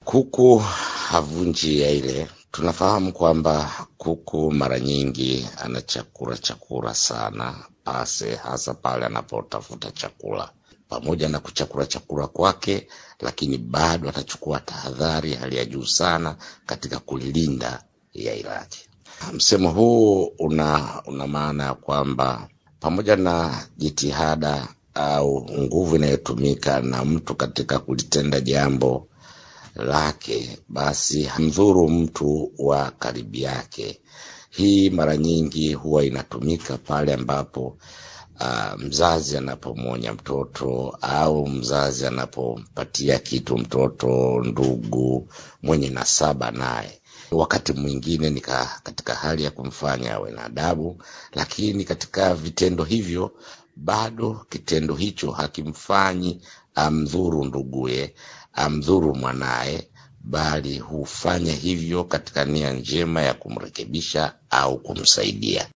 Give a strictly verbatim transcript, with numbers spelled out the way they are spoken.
Kuku havunji ya ile. Tunafahamu kwamba kuku mara nyingi anachakura chakura sana pase, hasa pale anapotafuta chakula. Pamoja na kuchakura chakura kwake, lakini bado atachukua tahadhari hali ya juu sana katika kulilinda yai lake. Msemo huu una una maana ya kwamba pamoja na jitihada au nguvu inayotumika na mtu katika kulitenda jambo lake, basi hamdhuru mtu wa karibu yake. Hii mara nyingi huwa inatumika pale ambapo uh, mzazi anapomonya mtoto au mzazi anapompatia kitu mtoto, ndugu mwenye nasaba naye. Wakati mwingine ni katika hali ya kumfanya awe na adabu, lakini katika vitendo hivyo bado kitendo hicho hakimfanyi amdhuru nduguye, amdhuru mwanae, bali hufanya hivyo katika nia njema ya kumrekebisha au kumsaidia.